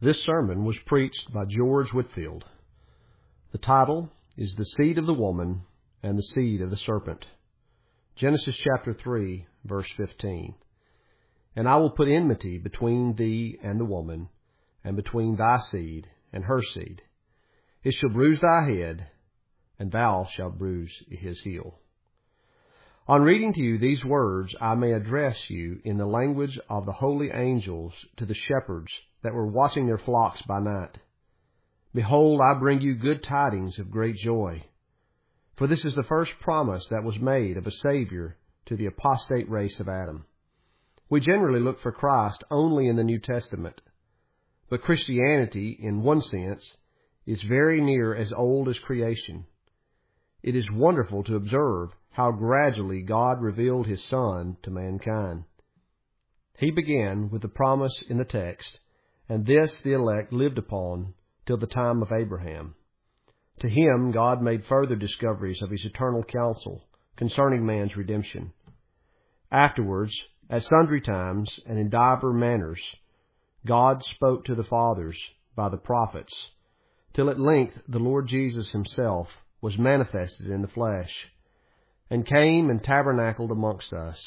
This sermon was preached by George Whitfield. The title is The Seed of the Woman and the Seed of the Serpent. Genesis chapter 3, verse 15. And I will put enmity between thee and the woman, and between thy seed and her seed. It shall bruise thy head, and thou shalt bruise his heel. On reading to you these words, I may address you in the language of the holy angels to the shepherds that were watching their flocks by night. Behold, I bring you good tidings of great joy. For this is the first promise that was made of a Savior to the apostate race of Adam. We generally look for Christ only in the New Testament, but Christianity, in one sense, is very near as old as creation. It is wonderful to observe how gradually God revealed His Son to mankind. He began with the promise in the text, and this the elect lived upon till the time of Abraham. To him God made further discoveries of His eternal counsel concerning man's redemption. Afterwards, at sundry times and in divers manners, God spoke to the fathers by the prophets, till at length the Lord Jesus Himself was manifested in the flesh, and came and tabernacled amongst us.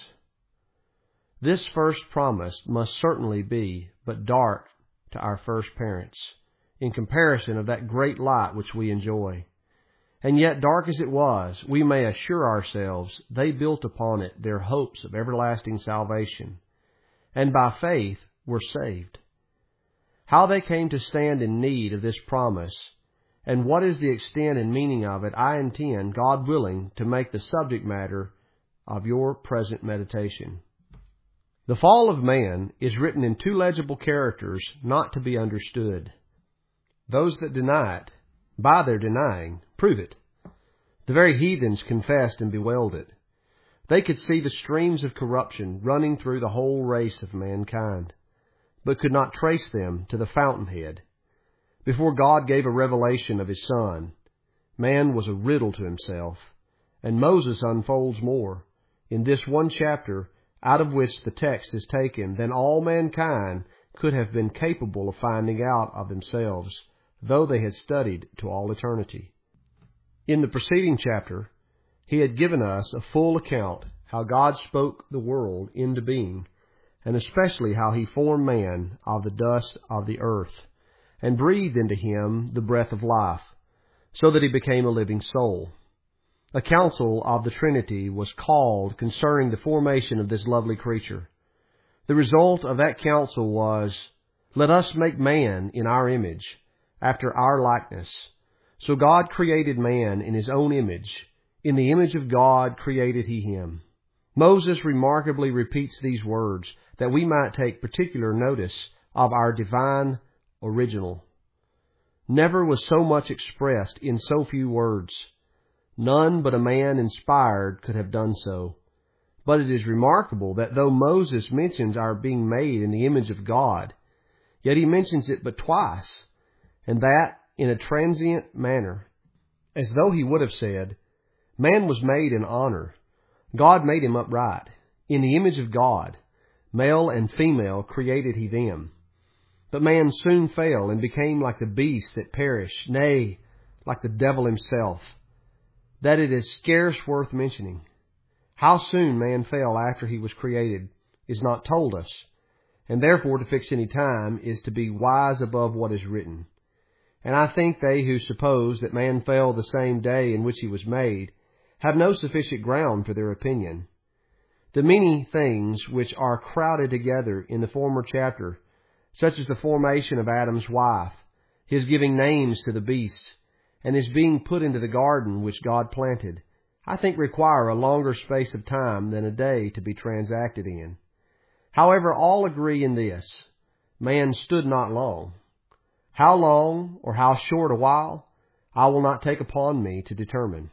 This first promise must certainly be but dark to our first parents, in comparison of that great light which we enjoy. And yet, dark as it was, we may assure ourselves they built upon it their hopes of everlasting salvation, and by faith were saved. How they came to stand in need of this promise, and what is the extent and meaning of it, I intend, God willing, to make the subject matter of your present meditation. The fall of man is written in two legible characters not to be understood. Those that deny it, by their denying, prove it. The very heathens confessed and bewailed it. They could see the streams of corruption running through the whole race of mankind, but could not trace them to the fountainhead. Before God gave a revelation of His Son, man was a riddle to himself, and Moses unfolds more, in this one chapter, out of which the text is taken, than all mankind could have been capable of finding out of themselves, though they had studied to all eternity. In the preceding chapter, he had given us a full account how God spoke the world into being, and especially how He formed man of the dust of the earth, and breathed into him the breath of life, so that he became a living soul. A council of the Trinity was called concerning the formation of this lovely creature. The result of that council was, "Let us make man in our image, after our likeness." So God created man in His own image. In the image of God created He him. Moses remarkably repeats these words that we might take particular notice of our divine original. Never was so much expressed in so few words. None but a man inspired could have done so. But it is remarkable that though Moses mentions our being made in the image of God, yet he mentions it but twice, and that in a transient manner, as though he would have said, man was made in honor. God made him upright. In the image of God, male and female created He them. But man soon fell and became like the beasts that perish, nay, like the devil himself, that it is scarce worth mentioning. How soon man fell after he was created is not told us, and therefore to fix any time is to be wise above what is written. And I think they who suppose that man fell the same day in which he was made have no sufficient ground for their opinion. The many things which are crowded together in the former chapter, such as the formation of Adam's wife, his giving names to the beasts, and his being put into the garden which God planted, I think require a longer space of time than a day to be transacted in. However, all agree in this: man stood not long. How long or how short a while, I will not take upon me to determine.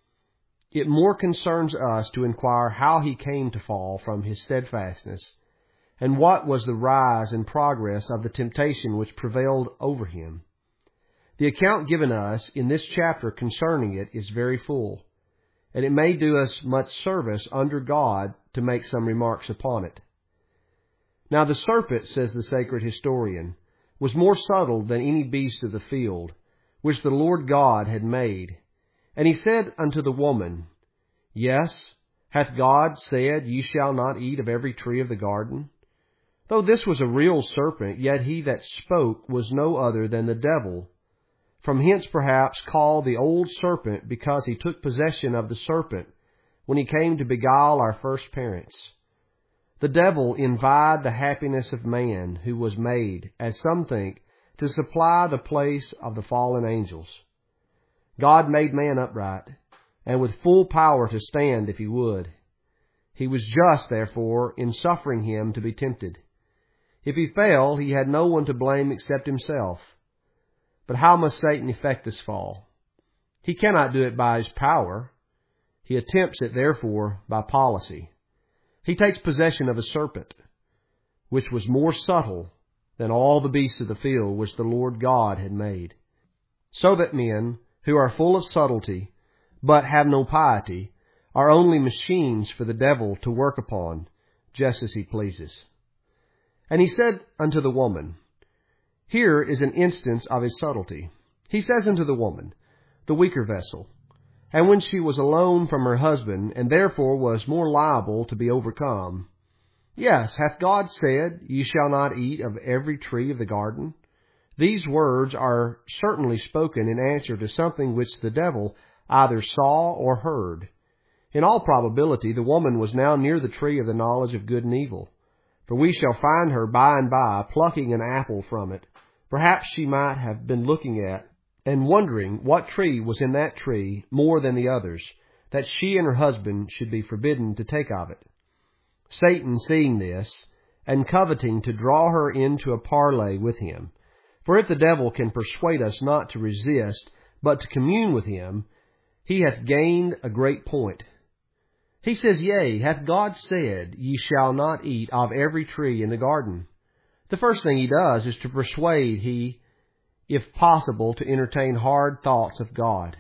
It more concerns us to inquire how he came to fall from his steadfastness, and what was the rise and progress of the temptation which prevailed over him. The account given us in this chapter concerning it is very full, and it may do us much service under God to make some remarks upon it. Now the serpent, says the sacred historian, was more subtle than any beast of the field, which the Lord God had made. And he said unto the woman, Yes, hath God said, Ye shall not eat of every tree of the garden? Though this was a real serpent, yet he that spoke was no other than the devil. From hence perhaps called the old serpent, because he took possession of the serpent, when he came to beguile our first parents. The devil envied the happiness of man, who was made, as some think, to supply the place of the fallen angels. God made man upright, and with full power to stand if he would. He was just, therefore, in suffering him to be tempted. If he fell, he had no one to blame except himself. But how must Satan effect this fall? He cannot do it by his power. He attempts it, therefore, by policy. He takes possession of a serpent, which was more subtle than all the beasts of the field which the Lord God had made, so that men, who are full of subtlety, but have no piety, are only machines for the devil to work upon, just as he pleases. And he said unto the woman, here is an instance of his subtlety. He says unto the woman, the weaker vessel, and when she was alone from her husband, and therefore was more liable to be overcome, Yes, hath God said, Ye shall not eat of every tree of the garden? These words are certainly spoken in answer to something which the devil either saw or heard. In all probability, the woman was now near the tree of the knowledge of good and evil. For we shall find her by and by plucking an apple from it. Perhaps she might have been looking at and wondering what tree was in that tree more than the others, that she and her husband should be forbidden to take of it. Satan, seeing this, and coveting to draw her into a parley with him, for if the devil can persuade us not to resist, but to commune with him, he hath gained a great point. He says, Yea, hath God said, Ye shall not eat of every tree in the garden? The first thing he does is to persuade he, if possible, to entertain hard thoughts of God.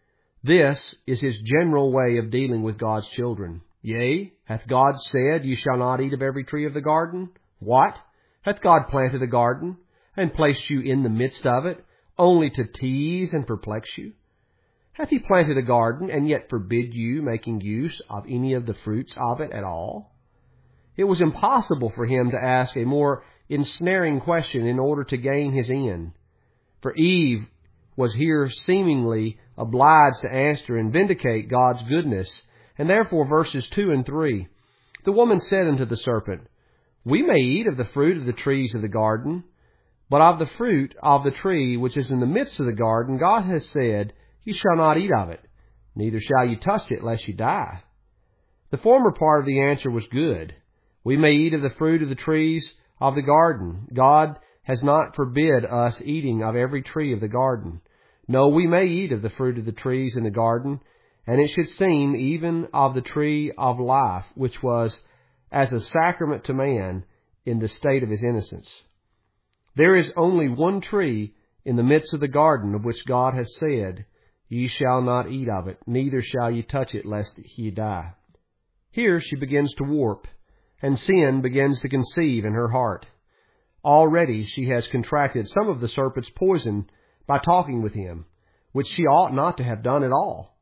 This is his general way of dealing with God's children. Yea, hath God said, Ye shall not eat of every tree of the garden? What? Hath God planted a garden, and placed you in the midst of it, only to tease and perplex you? Hath he planted a garden, and yet forbid you making use of any of the fruits of it at all? It was impossible for him to ask a more ensnaring question in order to gain his end. For Eve was here seemingly obliged to answer and vindicate God's goodness, and therefore verses 2 and 3, The woman said unto the serpent, We may eat of the fruit of the trees of the garden, but of the fruit of the tree which is in the midst of the garden, God has said, Ye shall not eat of it, neither shall ye touch it, lest ye die. The former part of the answer was good. We may eat of the fruit of the trees of the garden. God has not forbid us eating of every tree of the garden. No, we may eat of the fruit of the trees in the garden, and it should seem even of the tree of life, which was as a sacrament to man in the state of his innocence. There is only one tree in the midst of the garden of which God has said, Ye shall not eat of it, neither shall ye touch it, lest ye die. Here she begins to warp, and sin begins to conceive in her heart. Already she has contracted some of the serpent's poison by talking with him, which she ought not to have done at all.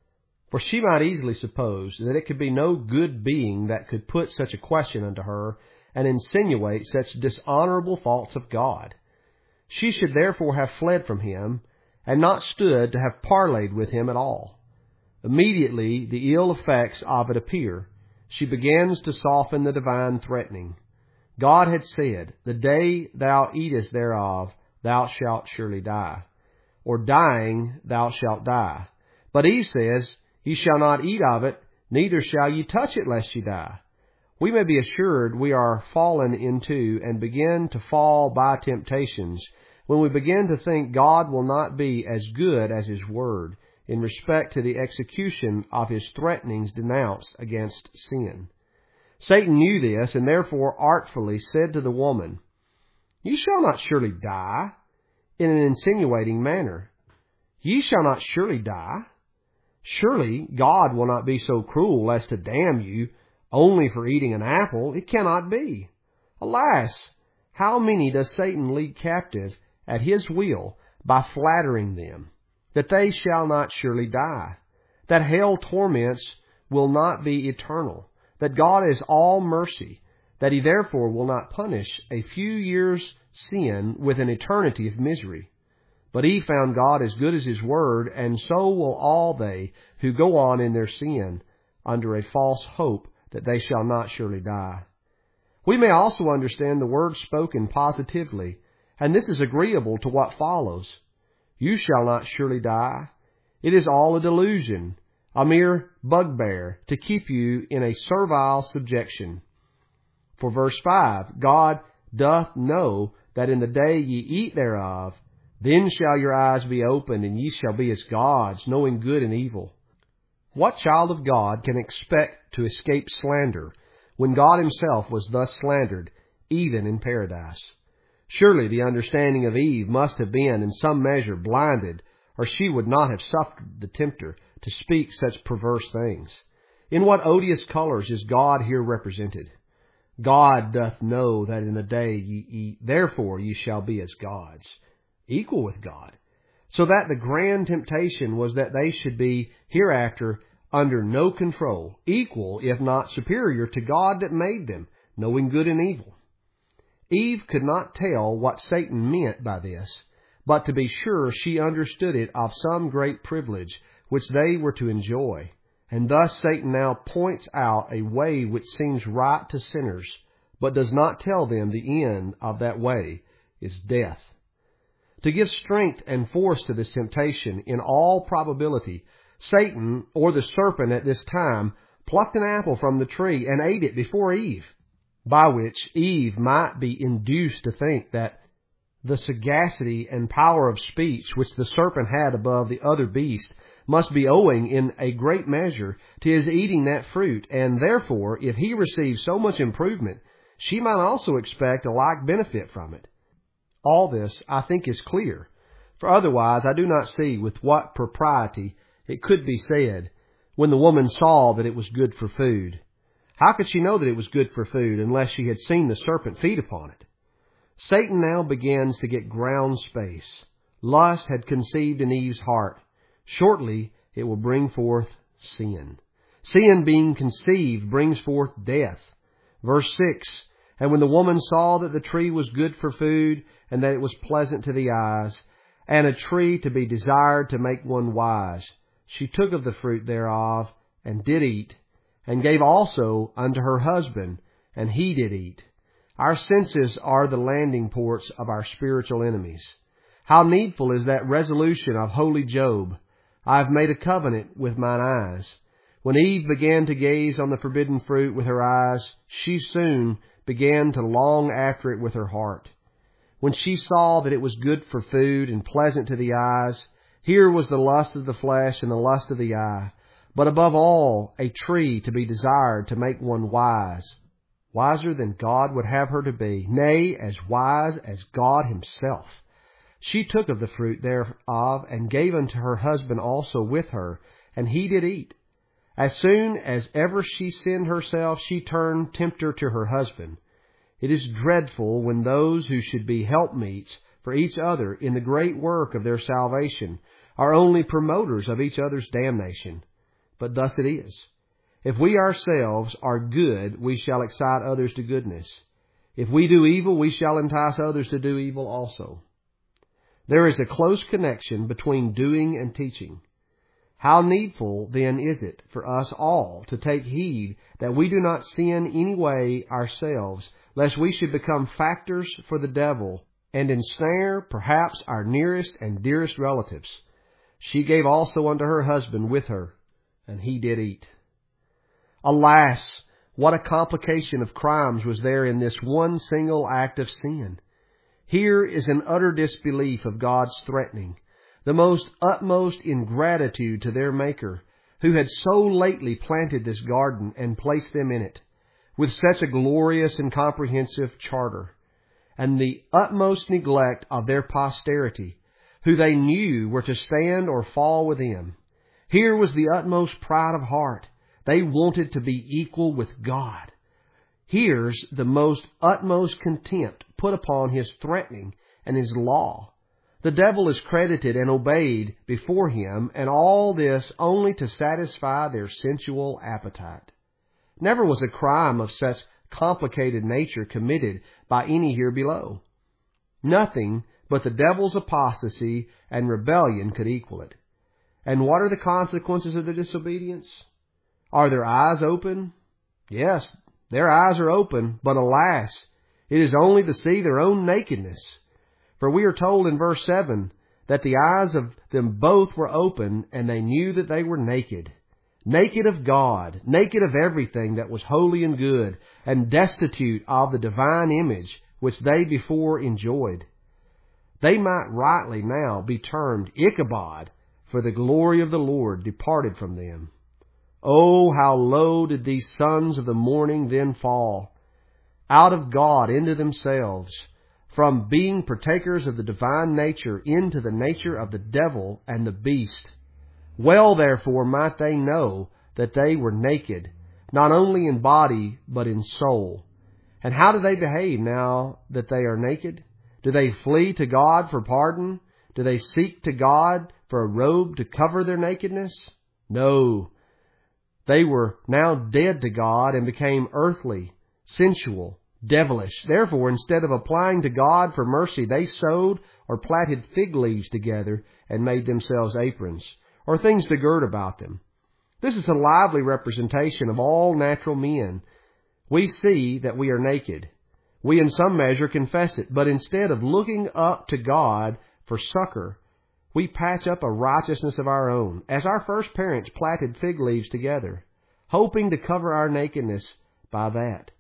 For she might easily suppose that it could be no good being that could put such a question unto her and insinuate such dishonorable faults of God. She should therefore have fled from him, and not stood to have parleyed with him at all. Immediately the ill effects of it appear. She begins to soften the divine threatening. God had said, The day thou eatest thereof, thou shalt surely die. Or dying, thou shalt die. But Eve says, Ye shall not eat of it, neither shall ye touch it, lest ye die. We may be assured we are fallen into and begin to fall by temptations when we begin to think God will not be as good as His Word in respect to the execution of His threatenings denounced against sin. Satan knew this, and therefore artfully said to the woman, Ye shall not surely die, in an insinuating manner. Ye shall not surely die. Surely God will not be so cruel as to damn you only for eating an apple. It cannot be. Alas, How many does Satan lead captive at his will by flattering them, that they shall not surely die, that hell torments will not be eternal, that God is all mercy, that he therefore will not punish a few years' sin with an eternity of misery. But Eve found God as good as his word, and so will all they who go on in their sin under a false hope that they shall not surely die. We may also understand the word spoken positively, and this is agreeable to what follows. You shall not surely die. It is all a delusion, a mere bugbear to keep you in a servile subjection. For verse 5, God doth know that in the day ye eat thereof, then shall your eyes be opened, and ye shall be as gods, knowing good and evil. What child of God can expect to escape slander when God himself was thus slandered, even in paradise? Surely the understanding of Eve must have been in some measure blinded, or she would not have suffered the tempter to speak such perverse things. In what odious colors is God here represented? God doth know that in the day ye eat, therefore ye shall be as gods, equal with God. So that the grand temptation was that they should be hereafter under no control, equal, if not superior, to God that made them, knowing good and evil. Eve could not tell what Satan meant by this, but to be sure she understood it of some great privilege which they were to enjoy. And thus Satan now points out a way which seems right to sinners, but does not tell them the end of that way is death. To give strength and force to this temptation, in all probability, Satan, or the serpent at this time, plucked an apple from the tree and ate it before Eve, by which Eve might be induced to think that the sagacity and power of speech which the serpent had above the other beasts must be owing in a great measure to his eating that fruit, and therefore, if he received so much improvement, she might also expect a like benefit from it. All this, I think, is clear, for otherwise I do not see with what propriety it could be said, when the woman saw that it was good for food. How could she know that it was good for food unless she had seen the serpent feed upon it? Satan now begins to get ground space. Lust had conceived in Eve's heart. Shortly it will bring forth sin. Sin being conceived brings forth death. Verse 6, and when the woman saw that the tree was good for food, and that it was pleasant to the eyes, and a tree to be desired to make one wise, she took of the fruit thereof, and did eat, and gave also unto her husband, and he did eat. Our senses are the landing ports of our spiritual enemies. How needful is that resolution of holy Job, I have made a covenant with mine eyes. When Eve began to gaze on the forbidden fruit with her eyes, she soon began to long after it with her heart. When she saw that it was good for food and pleasant to the eyes, here was the lust of the flesh and the lust of the eye, but above all, a tree to be desired to make one wise, wiser than God would have her to be, nay, as wise as God himself. She took of the fruit thereof, and gave unto her husband also with her, and he did eat. As soon as ever she sinned herself, she turned tempter to her husband. It is dreadful when those who should be helpmeets for each other in the great work of their salvation are only promoters of each other's damnation. But thus it is. If we ourselves are good, we shall excite others to goodness. If we do evil, we shall entice others to do evil also. There is a close connection between doing and teaching. How needful, then, is it for us all to take heed that we do not sin any way ourselves, lest we should become factors for the devil and ensnare perhaps our nearest and dearest relatives. She gave also unto her husband with her, and he did eat. Alas, what a complication of crimes was there in this one single act of sin! Here is an utter disbelief of God's threatening, the most utmost ingratitude to their Maker, who had so lately planted this garden and placed them in it, with such a glorious and comprehensive charter, and the utmost neglect of their posterity, who they knew were to stand or fall with them. Here was the utmost pride of heart. They wanted to be equal with God. Here's the most utmost contempt put upon his threatening and his law. The devil is credited and obeyed before him, and all this only to satisfy their sensual appetite. Never was a crime of such complicated nature committed by any here below. Nothing but the devil's apostasy and rebellion could equal it. And what are the consequences of their disobedience? Are their eyes open? Yes, their eyes are open, but alas, it is only to see their own nakedness. For we are told in verse 7 that the eyes of them both were open, and they knew that they were naked. Naked of God, naked of everything that was holy and good, and destitute of the divine image which they before enjoyed. They might rightly now be termed Ichabod, for the glory of the Lord departed from them. Oh, how low did these sons of the morning then fall, out of God into themselves, from being partakers of the divine nature into the nature of the devil and the beast. Well, therefore, might they know that they were naked, not only in body, but in soul. And how do they behave now that they are naked? Do they flee to God for pardon? Do they seek to God for a robe to cover their nakedness? No. They were now dead to God and became earthly, sensual, devilish. Therefore, instead of applying to God for mercy, they sewed or plaited fig leaves together and made themselves aprons, or things to gird about them. This is a lively representation of all natural men. We see that we are naked. We in some measure confess it, but instead of looking up to God for succor, we patch up a righteousness of our own, as our first parents plaited fig leaves together, hoping to cover our nakedness by that.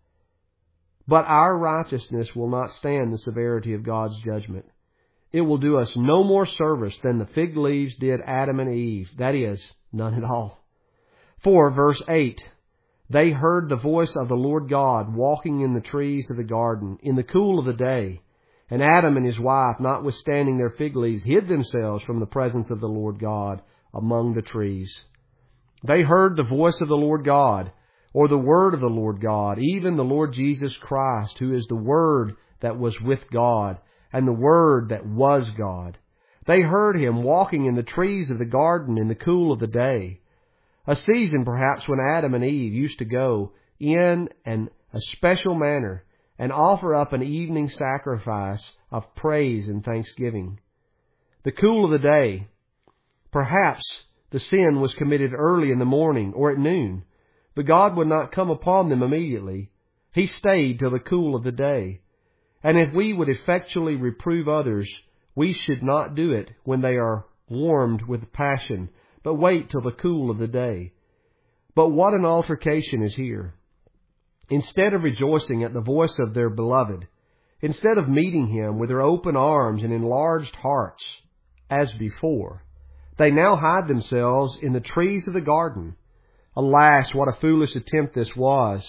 But our righteousness will not stand the severity of God's judgment. It will do us no more service than the fig leaves did Adam and Eve, that is, none at all. For, verse 8, they heard the voice of the Lord God walking in the trees of the garden in the cool of the day. And Adam and his wife, notwithstanding their fig leaves, hid themselves from the presence of the Lord God among the trees. They heard the voice of the Lord God, or the word of the Lord God, even the Lord Jesus Christ, who is the Word that was with God, and the Word that was God. They heard him walking in the trees of the garden in the cool of the day. A season, perhaps, when Adam and Eve used to go in a special manner and offer up an evening sacrifice of praise and thanksgiving. The cool of the day. Perhaps the sin was committed early in the morning or at noon, but God would not come upon them immediately. He stayed till the cool of the day. And if we would effectually reprove others, we should not do it when they are warmed with passion, but wait till the cool of the day. But what an altercation is here. Instead of rejoicing at the voice of their beloved, instead of meeting him with their open arms and enlarged hearts, as before, they now hide themselves in the trees of the garden. Alas, what a foolish attempt this was.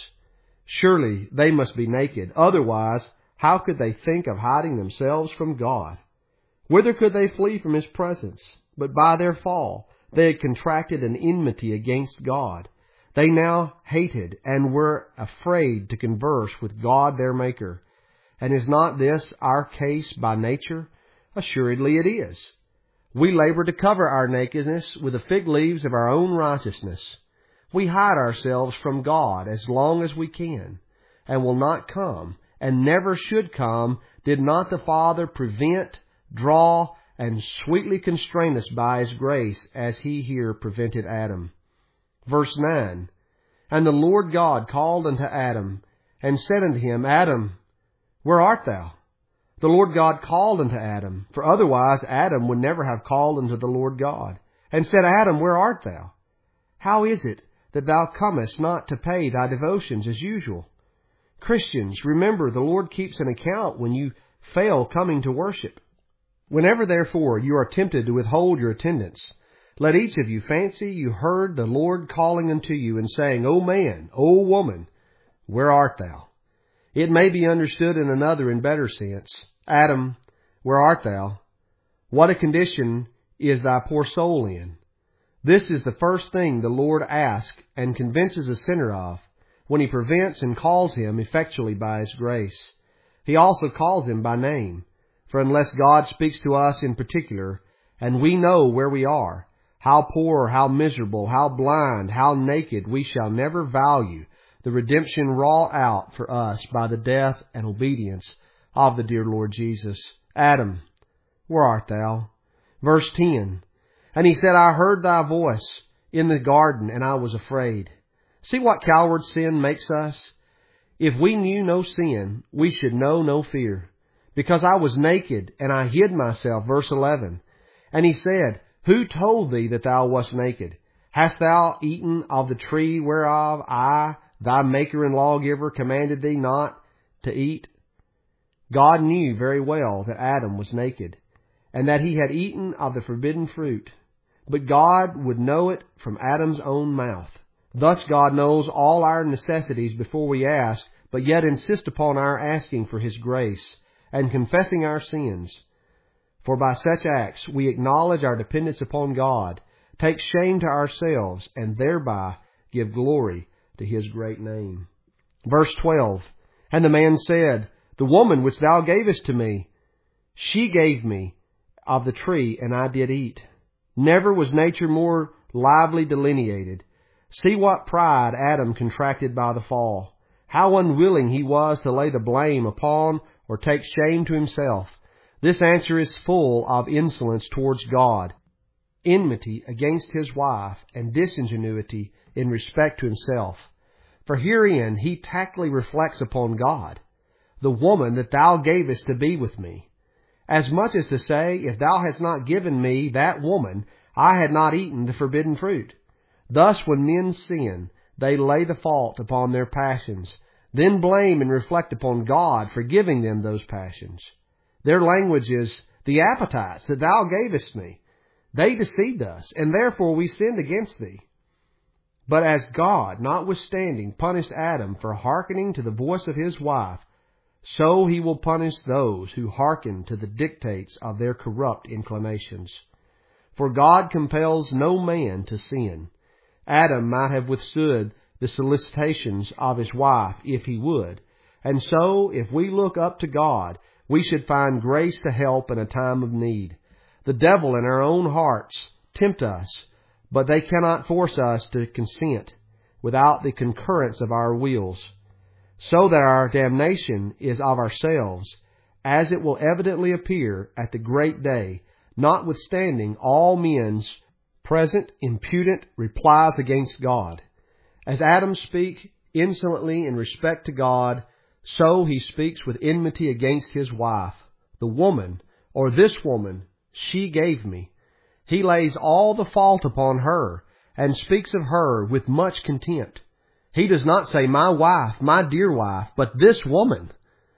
Surely they must be naked. Otherwise, how could they think of hiding themselves from God? Whither could they flee from his presence? But by their fall, they had contracted an enmity against God. They now hated and were afraid to converse with God their Maker. And is not this our case by nature? Assuredly it is. We labor to cover our nakedness with the fig leaves of our own righteousness. We hide ourselves from God as long as we can, and will not come, and never should come, did not the Father prevent, draw, and sweetly constrain us by his grace, as he here prevented Adam. Verse 9, And the Lord God called unto Adam, and said unto him, Adam, where art thou? The Lord God called unto Adam, for otherwise Adam would never have called unto the Lord God, and said, Adam, where art thou? How is it that thou comest not to pay thy devotions as usual? Christians, remember the Lord keeps an account when you fail coming to worship. Whenever, therefore, you are tempted to withhold your attendance, let each of you fancy you heard the Lord calling unto you and saying, O man, O woman, where art thou? It may be understood in another and better sense. Adam, where art thou? What a condition is thy poor soul in? This is the first thing the Lord asks and convinces a sinner of when he prevents and calls him effectually by his grace. He also calls him by name. For unless God speaks to us in particular, and we know where we are, how poor, how miserable, how blind, how naked, we shall never value the redemption wrought out for us by the death and obedience of the dear Lord Jesus. Adam, where art thou? Verse 10, and he said, I heard thy voice in the garden, and I was afraid. See what coward sin makes us? If we knew no sin, we should know no fear. Because I was naked, and I hid myself. Verse 11, and he said, who told thee that thou wast naked? Hast thou eaten of the tree whereof I, thy maker and lawgiver, commanded thee not to eat? God knew very well that Adam was naked, and that he had eaten of the forbidden fruit. But God would know it from Adam's own mouth. Thus God knows all our necessities before we ask, but yet insist upon our asking for His grace and confessing our sins. For by such acts we acknowledge our dependence upon God, take shame to ourselves, and thereby give glory to His great name. Verse 12, and the man said, the woman which thou gavest to me, she gave me of the tree, and I did eat. Never was nature more lively delineated. See what pride Adam contracted by the fall. How unwilling he was to lay the blame upon or take shame to himself. This answer is full of insolence towards God, enmity against his wife, and disingenuity in respect to himself. For herein he tactfully reflects upon God. The woman that thou gavest to be with me. As much as to say, if thou hadst not given me that woman, I had not eaten the forbidden fruit. Thus when men sin, they lay the fault upon their passions, then blame and reflect upon God for giving them those passions. Their language is, the appetites that thou gavest me. They deceived us, and therefore we sinned against thee. But as God, notwithstanding, punished Adam for hearkening to the voice of his wife, so He will punish those who hearken to the dictates of their corrupt inclinations. For God compels no man to sin. Adam might have withstood the solicitations of his wife if he would. And so, if we look up to God, we should find grace to help in a time of need. The devil in our own hearts tempt us, but they cannot force us to consent without the concurrence of our wills, so that our damnation is of ourselves, as it will evidently appear at the great day, notwithstanding all men's present impudent replies against God. As Adam spake insolently in respect to God, so he speaks with enmity against his wife. The woman, or this woman, she gave me. He lays all the fault upon her, and speaks of her with much contempt. He does not say, my wife, my dear wife, but this woman.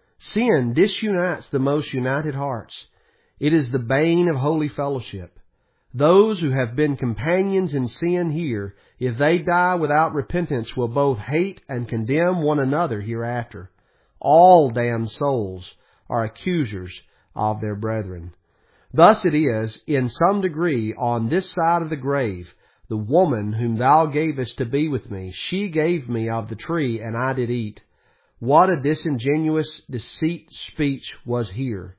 Sin disunites the most united hearts. It is the bane of holy fellowship. Those who have been companions in sin here, if they die without repentance, will both hate and condemn one another hereafter. All damned souls are accusers of their brethren. Thus it is, in some degree, on this side of the grave. The woman whom thou gavest to be with me, she gave me of the tree, and I did eat. What a disingenuous deceit speech was here.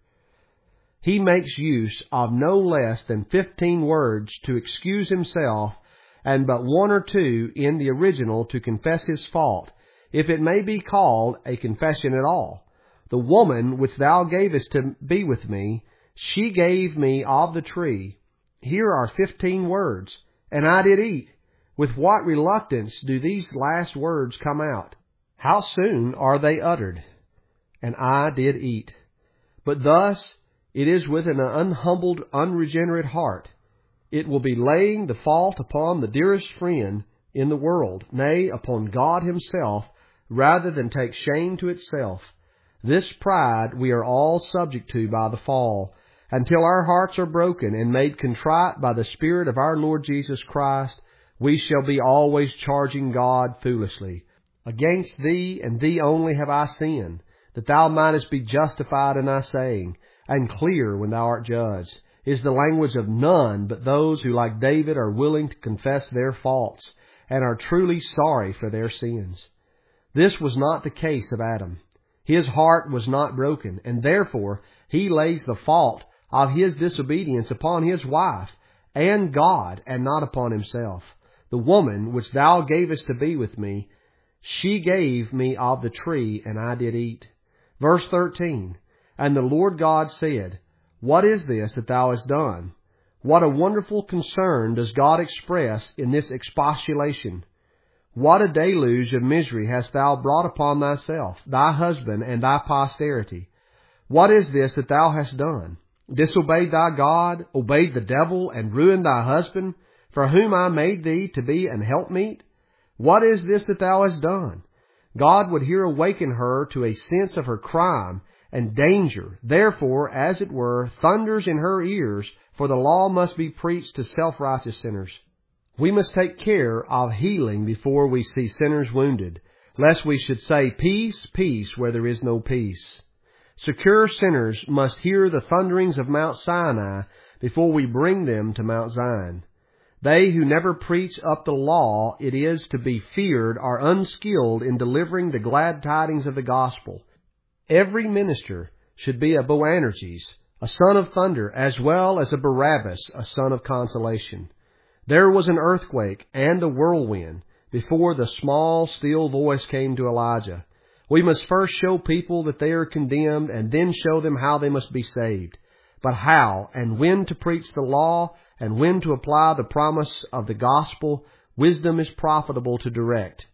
He makes use of no less than 15 words to excuse himself, and but one or two in the original to confess his fault, if it may be called a confession at all. The woman which thou gavest to be with me, she gave me of the tree. Here are 15 words. And I did eat. With what reluctance do these last words come out? How soon are they uttered? And I did eat. But thus it is with an unhumbled, unregenerate heart. It will be laying the fault upon the dearest friend in the world, nay, upon God Himself, rather than take shame to itself. This pride we are all subject to by the fall, until our hearts are broken and made contrite by the Spirit of our Lord Jesus Christ. We shall be always charging God foolishly. Against Thee and Thee only have I sinned, that Thou mightest be justified in Thy saying, and clear when Thou art judged, is the language of none but those who, like David, are willing to confess their faults, and are truly sorry for their sins. This was not the case of Adam. His heart was not broken, and therefore he lays the fault of his disobedience upon his wife and God, and not upon himself. The woman which thou gavest to be with me, she gave me of the tree, and I did eat. Verse 13, And the Lord God said, What is this that thou hast done? What a wonderful concern does God express in this expostulation. What a deluge of misery hast thou brought upon thyself, thy husband, and thy posterity. What is this that thou hast done? Disobeyed thy God, obeyed the devil, and ruined thy husband, for whom I made thee to be an helpmeet? What is this that thou hast done? God would here awaken her to a sense of her crime and danger. Therefore, as it were, thunders in her ears, for the law must be preached to self-righteous sinners. We must take care of healing before we see sinners wounded, lest we should say, Peace, peace, where there is no peace. Secure sinners must hear the thunderings of Mount Sinai before we bring them to Mount Zion. They who never preach up the law it is to be feared are unskilled in delivering the glad tidings of the gospel. Every minister should be a Boanerges, a son of thunder, as well as a Barabbas, a son of consolation. There was an earthquake and a whirlwind before the small, still voice came to Elijah. We must first show people that they are condemned, and then show them how they must be saved. But how and when to preach the law, and when to apply the promise of the gospel, wisdom is profitable to direct.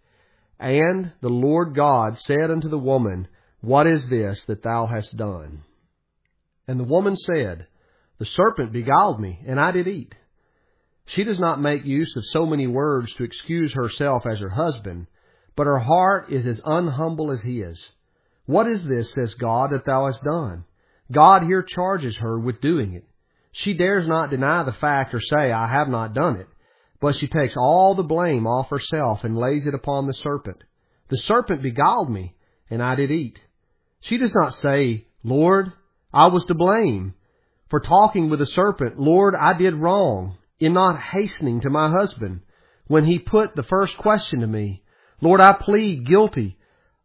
And the Lord God said unto the woman, What is this that thou hast done? And the woman said, The serpent beguiled me, and I did eat. She does not make use of so many words to excuse herself as her husband, but her heart is as unhumble as his. What is this, says God, that thou hast done? God here charges her with doing it. She dares not deny the fact or say, I have not done it, but she takes all the blame off herself and lays it upon the serpent. The serpent beguiled me, and I did eat. She does not say, Lord, I was to blame for talking with the serpent. Lord, I did wrong in not hastening to my husband when he put the first question to me. Lord, I plead guilty.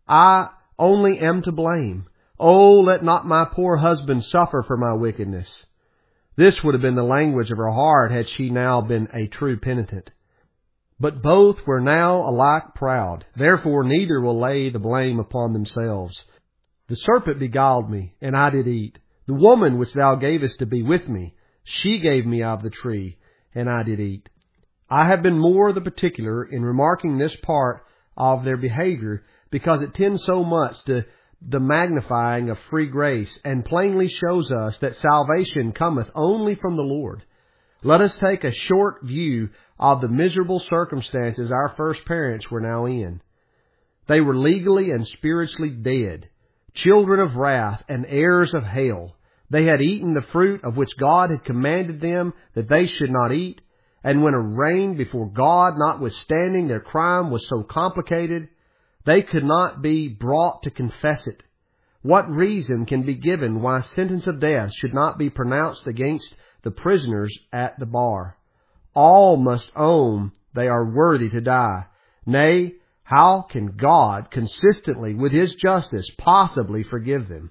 I only am to blame. Oh, let not my poor husband suffer for my wickedness. This would have been the language of her heart had she now been a true penitent. But both were now alike proud. Therefore neither will lay the blame upon themselves. The serpent beguiled me, and I did eat. The woman which thou gavest to be with me, she gave me of the tree, and I did eat. I have been more the particular in remarking this part of their behavior, because it tends so much to the magnifying of free grace, and plainly shows us that salvation cometh only from the Lord. Let us take a short view of the miserable circumstances our first parents were now in. They were legally and spiritually dead, children of wrath and heirs of hell. They had eaten the fruit of which God had commanded them that they should not eat, and when arraigned before God, notwithstanding their crime was so complicated, they could not be brought to confess it. What reason can be given why sentence of death should not be pronounced against the prisoners at the bar? All must own they are worthy to die. Nay, how can God, consistently with His justice, possibly forgive them?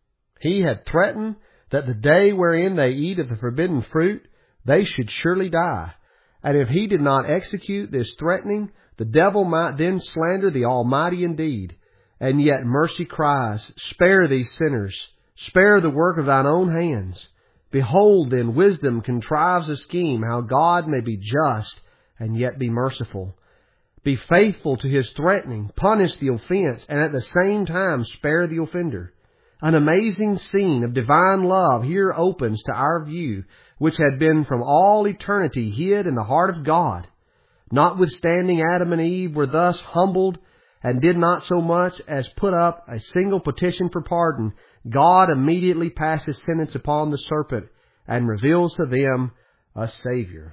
He had threatened that the day wherein they eat of the forbidden fruit, they should surely die. And if He did not execute this threatening, the devil might then slander the Almighty indeed. And yet mercy cries, Spare these sinners, spare the work of thine own hands. Behold then, wisdom contrives a scheme how God may be just and yet be merciful. Be faithful to His threatening, punish the offense, and at the same time spare the offender. An amazing scene of divine love here opens to our view, which had been from all eternity hid in the heart of God. Notwithstanding Adam and Eve were thus humbled and did not so much as put up a single petition for pardon, God immediately passes sentence upon the serpent and reveals to them a Savior.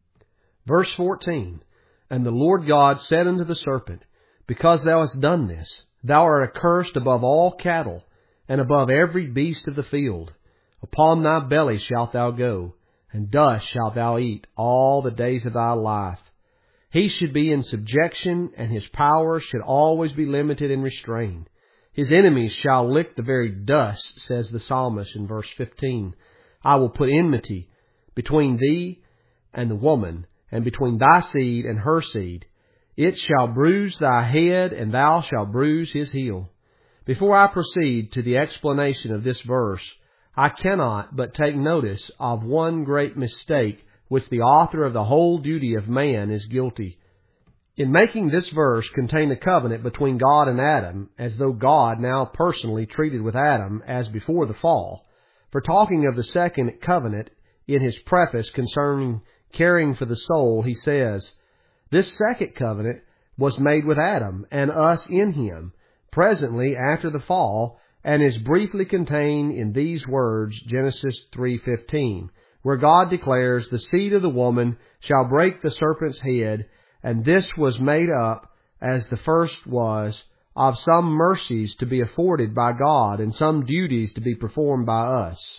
Verse 14, And the Lord God said unto the serpent, Because thou hast done this, thou art accursed above all cattle, and above every beast of the field. Upon thy belly shalt thou go, and dust shalt thou eat all the days of thy life. He should be in subjection, and his power should always be limited and restrained. His enemies shall lick the very dust, says the psalmist in verse 15. I will put enmity between thee and the woman, and between thy seed and her seed. It shall bruise thy head, and thou shalt bruise his heel. Before I proceed to the explanation of this verse, I cannot but take notice of one great mistake which the author of the whole duty of man is guilty. In making this verse contain the covenant between God and Adam, as though God now personally treated with Adam as before the fall, for talking of the second covenant in his preface concerning caring for the soul, he says, "This second covenant was made with Adam and us in him, presently after the fall, and is briefly contained in these words, Genesis 3:15, where God declares, the seed of the woman shall break the serpent's head, and this was made up, as the first was, of some mercies to be afforded by God and some duties to be performed by us."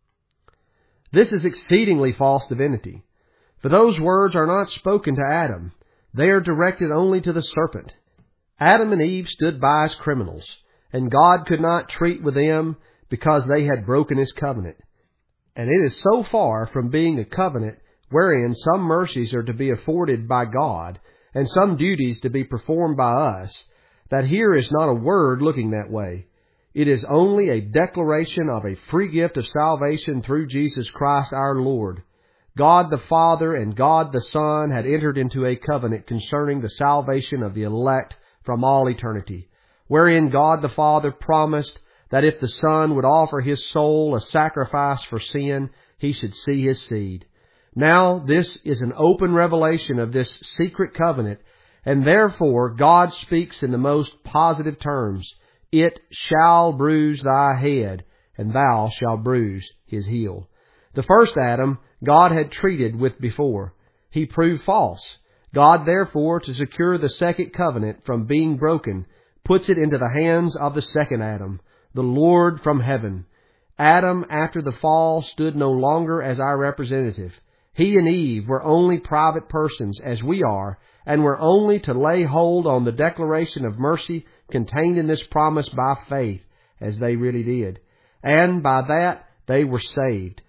This is exceedingly false divinity, for those words are not spoken to Adam. They are directed only to the serpent. Adam and Eve stood by as criminals, and God could not treat with them because they had broken His covenant. And it is so far from being a covenant wherein some mercies are to be afforded by God and some duties to be performed by us, that here is not a word looking that way. It is only a declaration of a free gift of salvation through Jesus Christ our Lord. God the Father and God the Son had entered into a covenant concerning the salvation of the elect from all eternity, wherein God the Father promised that if the Son would offer His soul a sacrifice for sin, He should see His seed. Now this is an open revelation of this secret covenant, and therefore God speaks in the most positive terms. It shall bruise thy head, and thou shalt bruise his heel. The first Adam God had treated with before. He proved false. God therefore, to secure the second covenant from being broken, puts it into the hands of the second Adam, the Lord from heaven. Adam, after the fall, stood no longer as our representative. He and Eve were only private persons, as we are, and were only to lay hold on the declaration of mercy contained in this promise by faith, as they really did. And by that they were saved.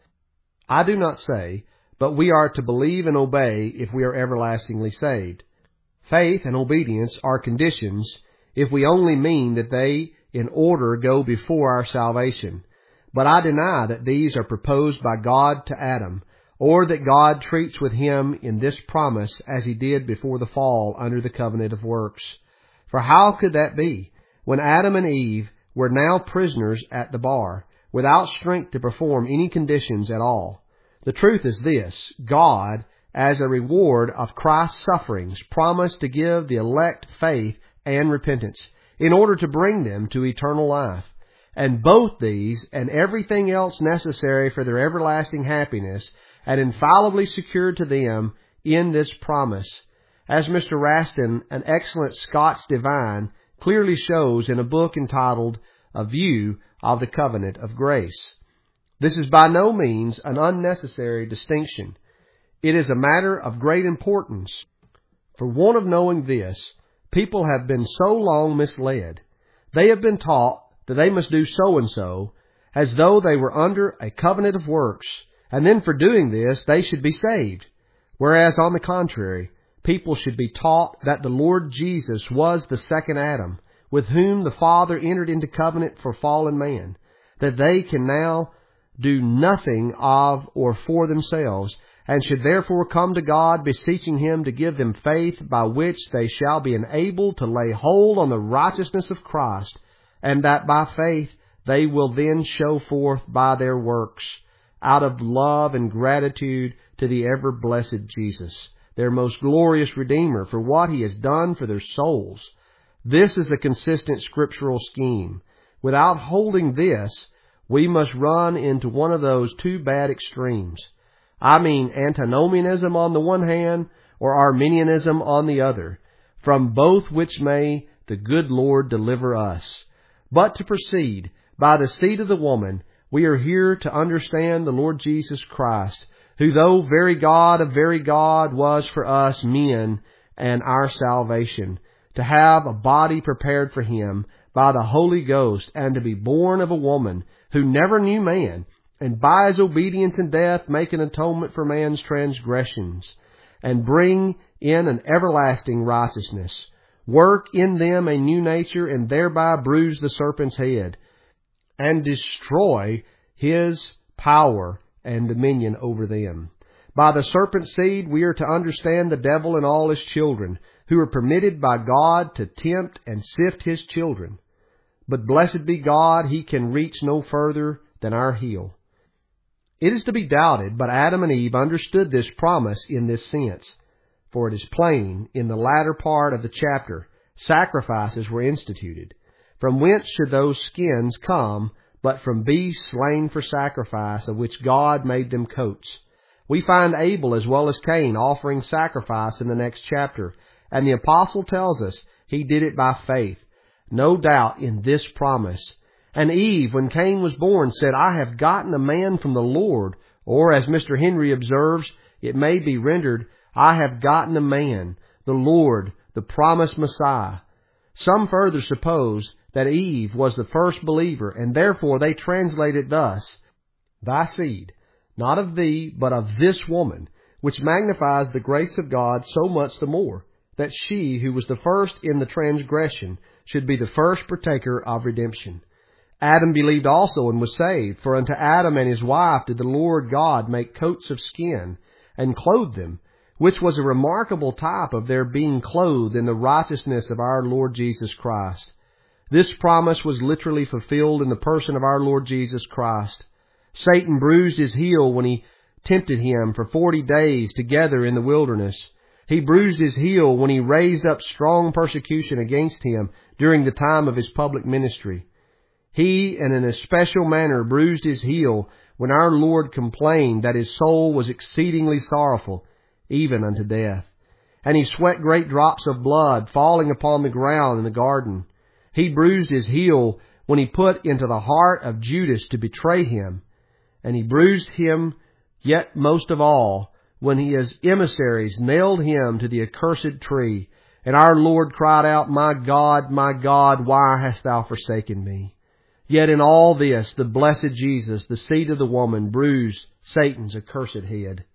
I do not say, but we are to believe and obey if we are everlastingly saved. Faith and obedience are conditions if we only mean that they in order go before our salvation. But I deny that these are proposed by God to Adam, or that God treats with him in this promise as He did before the fall under the covenant of works. For how could that be, when Adam and Eve were now prisoners at the bar, without strength to perform any conditions at all? The truth is this: God, as a reward of Christ's sufferings, promised to give the elect faith and repentance, in order to bring them to eternal life. And both these, and everything else necessary for their everlasting happiness, had infallibly secured to them in this promise, as Mr. Raston, an excellent Scots divine, clearly shows in a book entitled A View of the Covenant of Grace. This is by no means an unnecessary distinction. It is a matter of great importance. For want of knowing this, people have been so long misled. They have been taught that they must do so and so, as though they were under a covenant of works, and then for doing this they should be saved. Whereas, on the contrary, people should be taught that the Lord Jesus was the second Adam, with whom the Father entered into covenant for fallen man, that they can now do nothing of or for themselves, and should therefore come to God, beseeching Him to give them faith by which they shall be enabled to lay hold on the righteousness of Christ, and that by faith they will then show forth by their works, out of love and gratitude to the ever-blessed Jesus, their most glorious Redeemer, for what He has done for their souls. This is a consistent scriptural scheme. Without holding this, we must run into one of those two bad extremes. I mean antinomianism on the one hand, or Arminianism on the other, from both which may the good Lord deliver us. But to proceed, by the seed of the woman, we are here to understand the Lord Jesus Christ, who, though very God of very God, was for us men and our salvation, to have a body prepared for Him, by the Holy Ghost, and to be born of a woman who never knew man, and by his obedience in death make an atonement for man's transgressions, and bring in an everlasting righteousness, work in them a new nature, and thereby bruise the serpent's head, and destroy his power and dominion over them. By the serpent's seed we are to understand the devil and all his children, who are permitted by God to tempt and sift his children. But blessed be God, he can reach no further than our heel. It is to be doubted, but Adam and Eve understood this promise in this sense. For it is plain, in the latter part of the chapter, sacrifices were instituted. From whence should those skins come, but from beasts slain for sacrifice, of which God made them coats? We find Abel as well as Cain offering sacrifice in the next chapter, and the apostle tells us he did it by faith. No doubt in this promise. And Eve, when Cain was born, said, I have gotten a man from the Lord. Or, as Mr. Henry observes, it may be rendered, I have gotten a man, the Lord, the promised Messiah. Some further suppose that Eve was the first believer, and therefore they translate it thus, Thy seed, not of thee, but of this woman, which magnifies the grace of God so much the more, that she, who was the first in the transgression, should be the first partaker of redemption. Adam believed also and was saved, for unto Adam and his wife did the Lord God make coats of skin, and clothe them, which was a remarkable type of their being clothed in the righteousness of our Lord Jesus Christ. This promise was literally fulfilled in the person of our Lord Jesus Christ. Satan bruised his heel when he tempted him for 40 days together in the wilderness. He bruised his heel when he raised up strong persecution against him during the time of his public ministry. He, and in a special manner, bruised his heel when our Lord complained that his soul was exceedingly sorrowful, even unto death. And he sweat great drops of blood falling upon the ground in the garden. He bruised his heel when he put into the heart of Judas to betray him. And he bruised him yet most of all when his emissaries nailed him to the accursed tree. And our Lord cried out, my God, why hast thou forsaken me? Yet in all this, the blessed Jesus, the seed of the woman, bruised Satan's accursed head.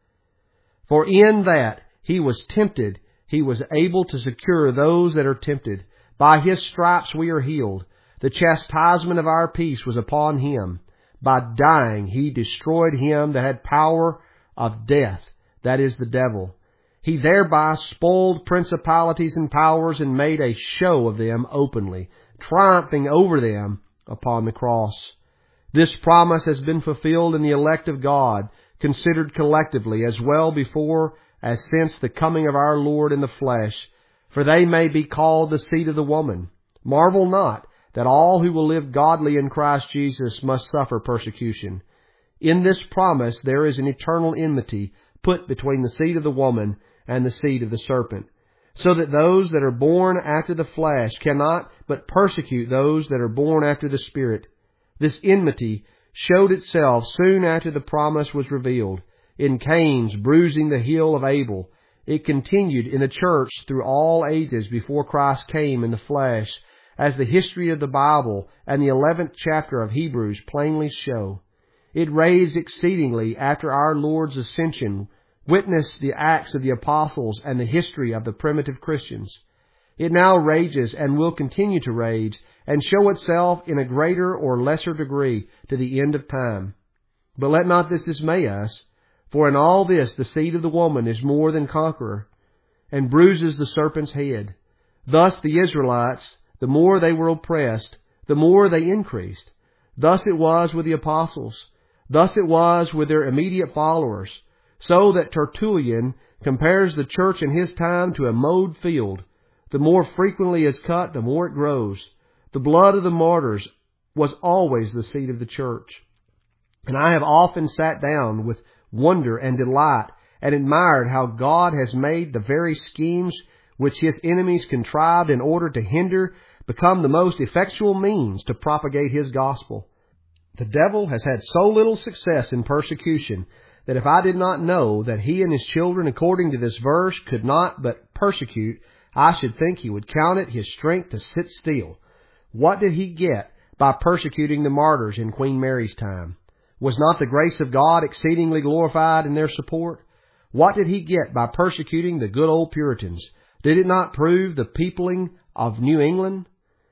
For in that he was tempted, he was able to secure those that are tempted. By his stripes we are healed. The chastisement of our peace was upon him. By dying, he destroyed him that had power of death, that is the devil. He thereby spoiled principalities and powers and made a show of them openly, triumphing over them upon the cross. This promise has been fulfilled in the elect of God, considered collectively as well before as since the coming of our Lord in the flesh, for they may be called the seed of the woman. Marvel not that all who will live godly in Christ Jesus must suffer persecution. In this promise there is an eternal enmity put between the seed of the woman and the seed of the serpent, so that those that are born after the flesh cannot but persecute those that are born after the Spirit. This enmity showed itself soon after the promise was revealed, in Cain's bruising the heel of Abel. It continued in the church through all ages before Christ came in the flesh, as the history of the Bible and the 11th chapter of Hebrews plainly show. It raised exceedingly after our Lord's ascension. Witness the Acts of the Apostles and the history of the primitive Christians. It now rages and will continue to rage and show itself in a greater or lesser degree to the end of time. But let not this dismay us, for in all this the seed of the woman is more than conqueror, and bruises the serpent's head. Thus the Israelites, the more they were oppressed, the more they increased. Thus it was with the apostles. Thus it was with their immediate followers. So that Tertullian compares the church in his time to a mowed field. The more frequently it is cut, the more it grows. The blood of the martyrs was always the seed of the church. And I have often sat down with wonder and delight and admired how God has made the very schemes which his enemies contrived in order to hinder become the most effectual means to propagate his gospel. The devil has had so little success in persecution that if I did not know that he and his children, according to this verse, could not but persecute, I should think he would count it his strength to sit still. What did he get by persecuting the martyrs in Queen Mary's time? Was not the grace of God exceedingly glorified in their support? What did he get by persecuting the good old Puritans? Did it not prove the peopling of New England?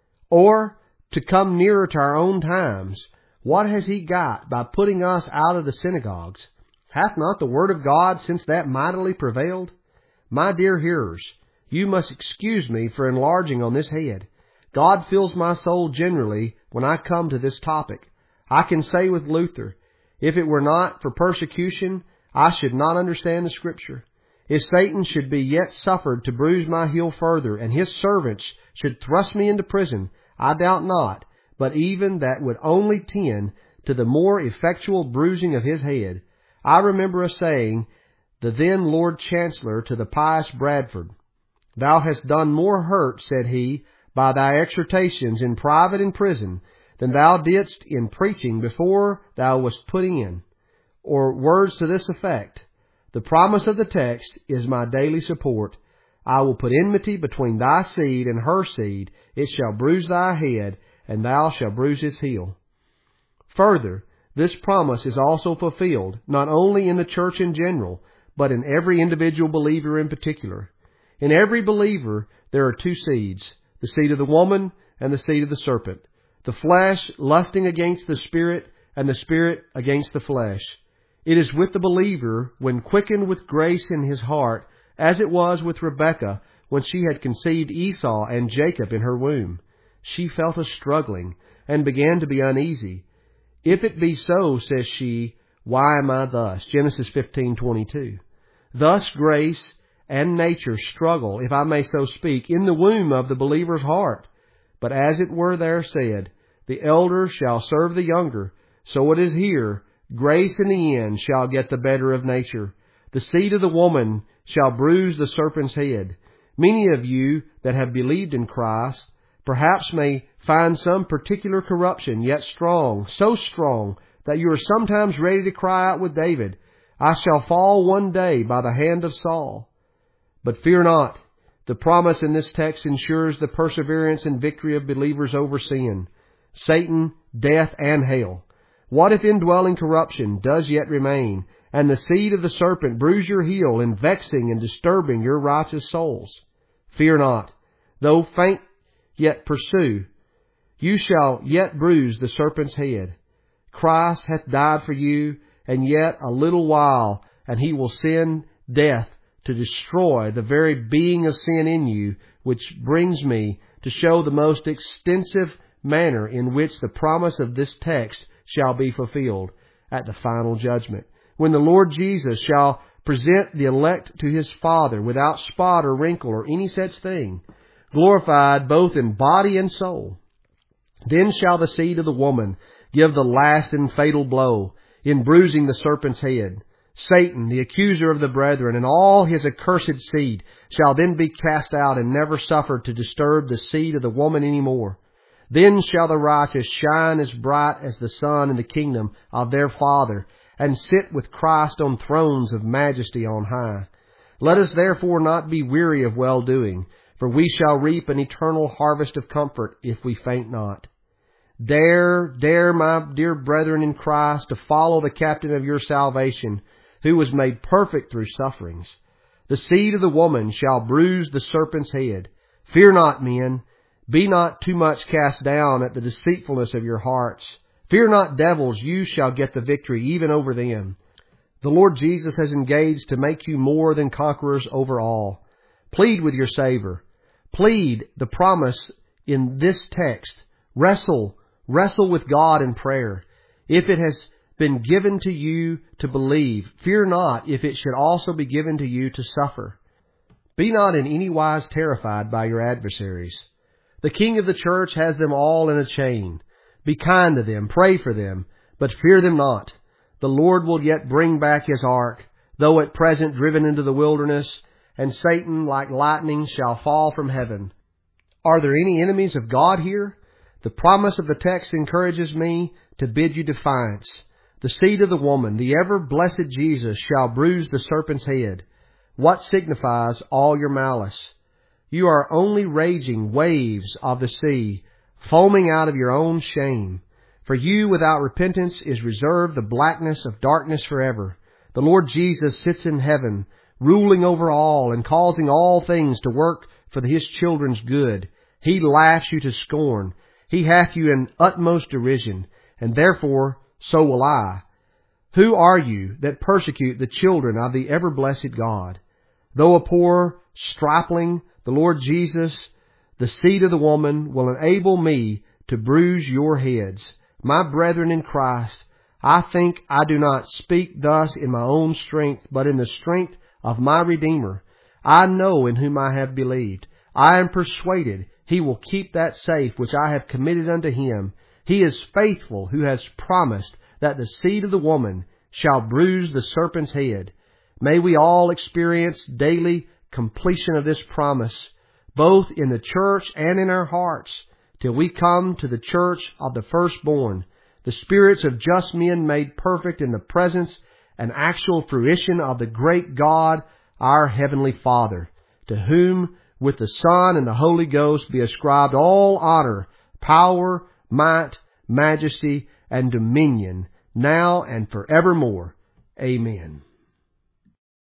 Or, to come nearer to our own times, what has he got by putting us out of the synagogues? Hath not the word of God since that mightily prevailed? My dear hearers, you must excuse me for enlarging on this head. God fills my soul generally when I come to this topic. I can say with Luther, if it were not for persecution, I should not understand the Scripture. If Satan should be yet suffered to bruise my heel further, and his servants should thrust me into prison, I doubt not, but even that would only tend to the more effectual bruising of his head. I remember a saying, the then Lord Chancellor to the pious Bradford, Thou hast done more hurt, said he, by thy exhortations in private in prison, than thou didst in preaching before thou wast put in. Or words to this effect, the promise of the text is my daily support. I will put enmity between thy seed and her seed. It shall bruise thy head, and thou shalt bruise his heel. Further, this promise is also fulfilled, not only in the church in general, but in every individual believer in particular. In every believer, there are two seeds, the seed of the woman and the seed of the serpent. The flesh lusting against the Spirit, and the Spirit against the flesh. It is with the believer when quickened with grace in his heart, as it was with Rebekah when she had conceived Esau and Jacob in her womb. She felt a struggling, and began to be uneasy. If it be so, says she, why am I thus? Genesis 15:22. Thus grace and nature struggle, if I may so speak, in the womb of the believer's heart. But as it were there said, the elder shall serve the younger, so it is here, grace in the end shall get the better of nature. The seed of the woman shall bruise the serpent's head. Many of you that have believed in Christ perhaps may find some particular corruption, yet strong, so strong that you are sometimes ready to cry out with David, I shall fall one day by the hand of Saul. But fear not. The promise in this text ensures the perseverance and victory of believers over sin, Satan, death, and hell. What if indwelling corruption does yet remain, and the seed of the serpent bruise your heel in vexing and disturbing your righteous souls? Fear not. Though faint, yet pursue. You shall yet bruise the serpent's head. Christ hath died for you, and yet a little while, and he will send death to destroy the very being of sin in you, which brings me to show the most extensive manner in which the promise of this text shall be fulfilled at the final judgment, when the Lord Jesus shall present the elect to his Father without spot or wrinkle or any such thing, glorified both in body and soul. Then shall the seed of the woman give the last and fatal blow in bruising the serpent's head. Satan, the accuser of the brethren, and all his accursed seed shall then be cast out and never suffered to disturb the seed of the woman any more. Then shall the righteous shine as bright as the sun in the kingdom of their Father, and sit with Christ on thrones of majesty on high. Let us therefore not be weary of well-doing, for we shall reap an eternal harvest of comfort if we faint not. Dare, my dear brethren in Christ, to follow the captain of your salvation, who was made perfect through sufferings. The seed of the woman shall bruise the serpent's head. Fear not, men. Be not too much cast down at the deceitfulness of your hearts. Fear not, devils, you shall get the victory even over them. The Lord Jesus has engaged to make you more than conquerors over all. Plead with your Savior. Plead the promise in this text. Wrestle with God in prayer. If it has been given to you to believe, fear not if it should also be given to you to suffer. Be not in any wise terrified by your adversaries. The King of the church has them all in a chain. Be kind to them, pray for them, but fear them not. The Lord will yet bring back his ark, though at present driven into the wilderness, and Satan like lightning shall fall from heaven. Are there any enemies of God here? The promise of the text encourages me to bid you defiance. The seed of the woman, the ever-blessed Jesus, shall bruise the serpent's head. What signifies all your malice? You are only raging waves of the sea, foaming out of your own shame. For you without repentance is reserved the blackness of darkness forever. The Lord Jesus sits in heaven, ruling over all and causing all things to work for His children's good. He laughs you to scorn. He hath you in utmost derision, and therefore so will I. Who are you that persecute the children of the ever-blessed God? Though a poor stripling, the Lord Jesus, the seed of the woman, will enable me to bruise your heads. My brethren in Christ, I think I do not speak thus in my own strength, but in the strength of my Redeemer. I know in whom I have believed. I am persuaded He will keep that safe which I have committed unto Him. He is faithful who has promised that the seed of the woman shall bruise the serpent's head. May we all experience daily completion of this promise, both in the church and in our hearts, till we come to the church of the firstborn, the spirits of just men made perfect in the presence and actual fruition of the great God, our Heavenly Father, to whom with the Son and the Holy Ghost be ascribed all honor, power, might, majesty, and dominion, now and forevermore. Amen.